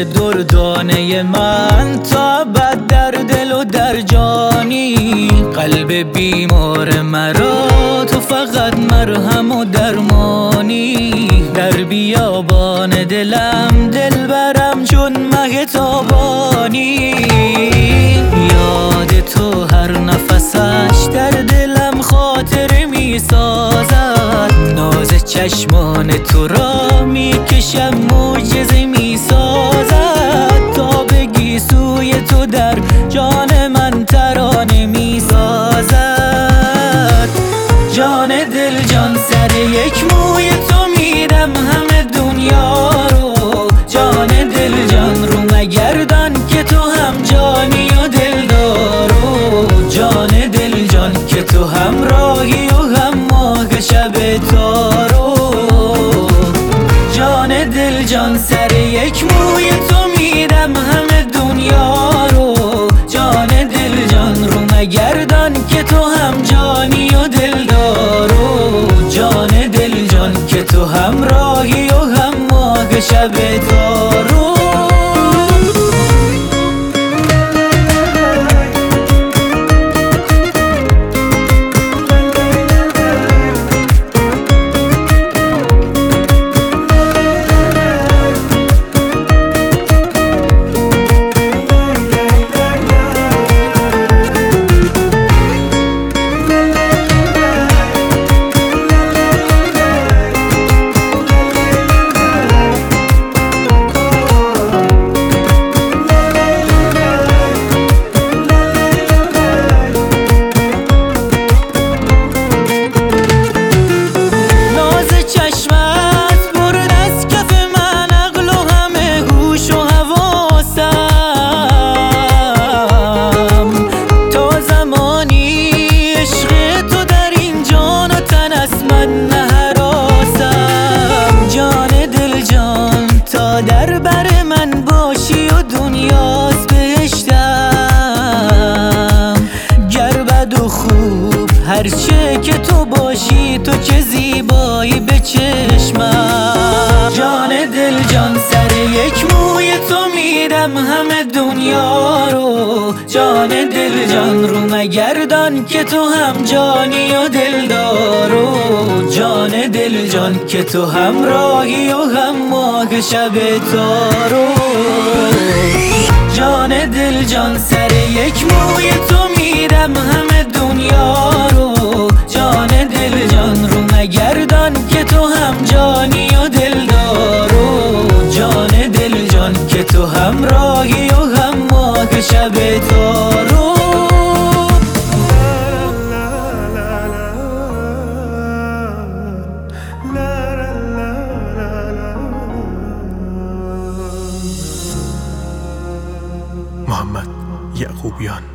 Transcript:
دردانه من تا بد در دل و در جانی. قلب بیمار مرا تو فقط مرهم و درمانی. در بیابان دلم دل برم چون مه تابانی. یاد تو هر نفسش در دلم خاطره می سازد. ناز چشمان تو را می کشم معجزه می سازد. تا بگی سوی تو در جان من ترانه می سازد. جان دل جان سر یک موی تو میدم همه دنیا رو. جان دل جان رو مگردان که تو هم جانی و دلدارو. جان دل جان که تو هم راهی و هم ماه شب تارو. جان دل جان سر یک موی تو میدم همه دنیا رو. جان دل جان رو مگردان که تو هم جانی و دلدارو. جان دل جان که تو هم راهی و هم ماه شب تارو. در بر من باشی و دنیاست بهشتم. گر بد و خوب هرچه که تو باشی تو چه زیبایی به چشمم. جان دل جان سر یک موی تو میدم همه دنیا رو. جان دل جان رو مگردان که تو هم جانی و دلدارو. جان دل جان که تو هم راهی و هم ماه شب تارو. جان دل جان سر یک موی تو میدم همه دنیا رو. جان دل جان رو مگردان که تو هم جانی و دلدارو. جان دل جان که تو هم راهی و هم ماه شب تارو. محمد یعقوبیان.